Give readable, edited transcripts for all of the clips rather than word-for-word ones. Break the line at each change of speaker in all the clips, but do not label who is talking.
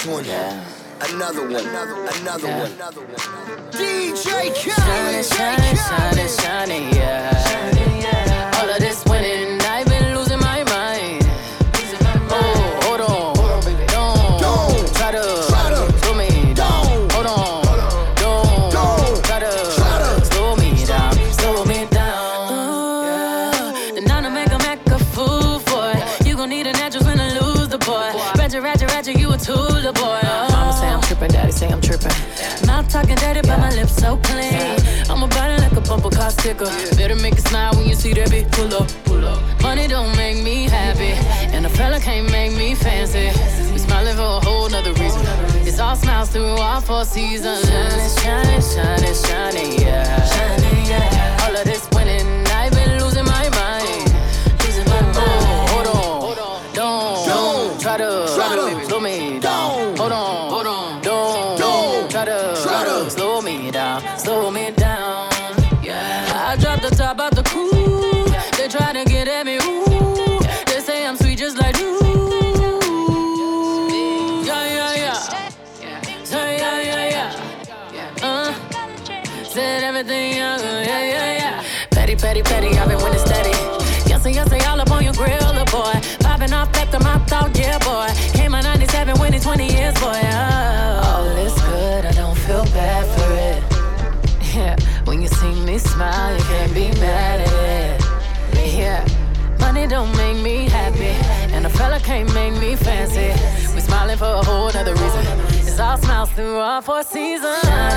This one, another one. DJ
Khaled, shining, yeah. All of this winning, I've been losing my mind. Oh, hold on, don't try to slow me down. Hold on, don't try to slow me down. And now to make a fool for it. You gon' need a natural when to lose the boy. Ratchet, you a tool, the boy. Mama say I'm trippin', daddy say I'm trippin'. Mouth talking dirty, but my lips so clean. I'm about it like a bumper car sticker. Better make it smile when you see that bitch pull up. Money don't make me happy, and a fella can't make me fancy. We smiling for a whole nother reason. It's all smiles through all 4 seasons. Shining, yeah. All of this winning, I've been losing my mind. Oh, hold on, don't try to slow me down. Hold on, don't try to slow me down. Yeah, I dropped the top out the coupe. They try to get at me, ooh. They say I'm sweet just like you. Yeah. Said everything, yeah. Petty, I've been winning steady. Yes, all up on your grill, the boy. Popping off after my thought, yeah, boy. Came out 97 when it's 20 years, boy. All is good, I don't feel bad for it. Yeah, when you see me smile, you can't be mad at it. Yeah, money don't make me happy, and a fella can't make me fancy. We smiling for a whole nother reason. It's all smiles through all 4 seasons.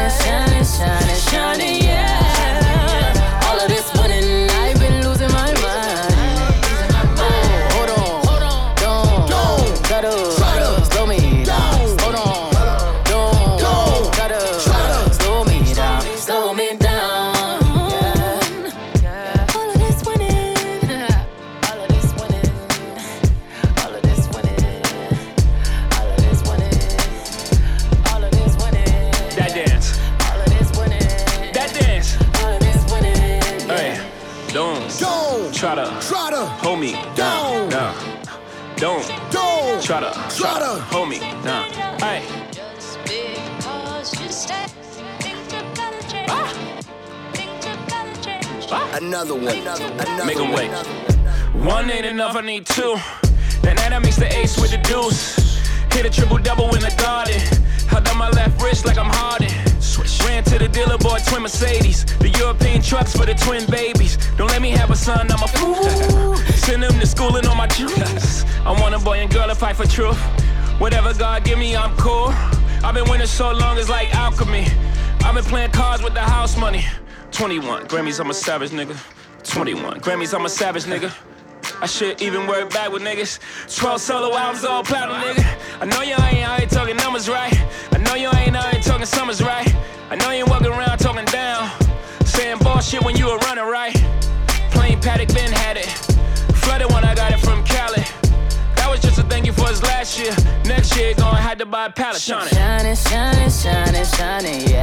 Shining, yeah. All of this winning, I've been losing my mind. Oh, hold on, don't try to slow me down. Hold on, don't try to slow me down. Yeah. All of this winning, all of this winning, all of this winning, all of this winning, all of this winning.
That dance.
All of this winning.
That dance.
All of this winning.
Hey, don't try to hold me down. Nah. Don't try to hold me down. Hey.
Just because you stay, things are gonna change. Things are gonna change.
Another one.
Make 'em wait. One ain't enough, I need 2. That night I mix the ace with the deuce. Hit a triple-double in the garden. Held on my left wrist like I'm Harden. Ran to the dealer, bought twin Mercedes. The European trucks for the twin babies. Don't let me have a son, I'm a fool. Send them to school and on my juice. I want a boy and girl to fight for truth. Whatever God give me, I'm cool. I've been winning so long, it's like alchemy. I've been playing cards with the house money. 21 Grammys, I'm a savage nigga. 21 Grammys, I'm a savage nigga. I should even work back with niggas. 12 solo albums, all platinum, nigga. I know you ain't out here talking numbers right. I know you ain't out here talking summers right. I know you ain't walking around talking down. Saying bullshit when you were running right. Plain Paddock, Ben had it. Flooded when I got it from Cali. That was just a thank you for his last year. Next year, gonna have to buy a pallet. Shining,
yeah.